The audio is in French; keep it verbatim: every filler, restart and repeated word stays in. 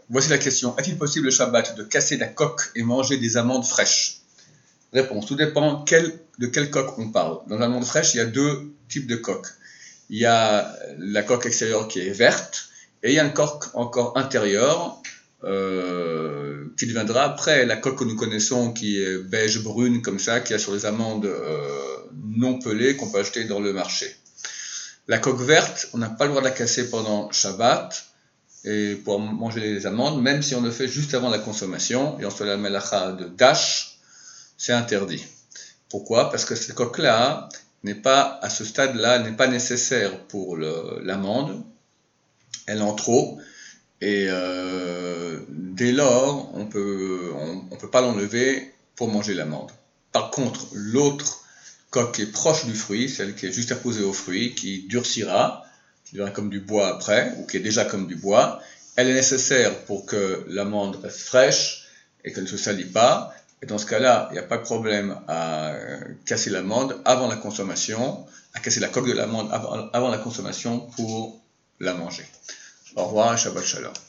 Voici la question. Est-il possible le Shabbat de casser la coque et manger des amandes fraîches? Réponse. Tout dépend quel, de quelle coque on parle. Dans l'amande fraîche, il y a deux types de coques. Il y a la coque extérieure qui est verte et il y a une coque encore intérieure euh, qui deviendra après la coque que nous connaissons qui est beige brune comme ça, qui a sur les amandes euh, non pelées qu'on peut acheter dans le marché. La coque verte, on n'a pas le droit de la casser pendant Shabbat et pour manger les amandes, même si on le fait juste avant la consommation et on fait la melacha de dash, c'est interdit. Pourquoi? Parce que cette coque-là n'est pas, à ce stade-là, n'est pas nécessaire pour l'amande, elle en trop, et euh, dès lors, on peut, on, on peut pas l'enlever pour manger l'amande. Par contre, l'autre coque qui est proche du fruit, celle qui est juste apposée au fruit, qui durcira, qui devient comme du bois après, ou qui est déjà comme du bois, elle est nécessaire pour que l'amande reste fraîche et qu'elle ne se salit pas. Et dans ce cas-là, il n'y a pas de problème à casser l'amande avant la consommation, à casser la coque de l'amande avant, avant la consommation pour la manger. Au revoir et Shabbat Shalom.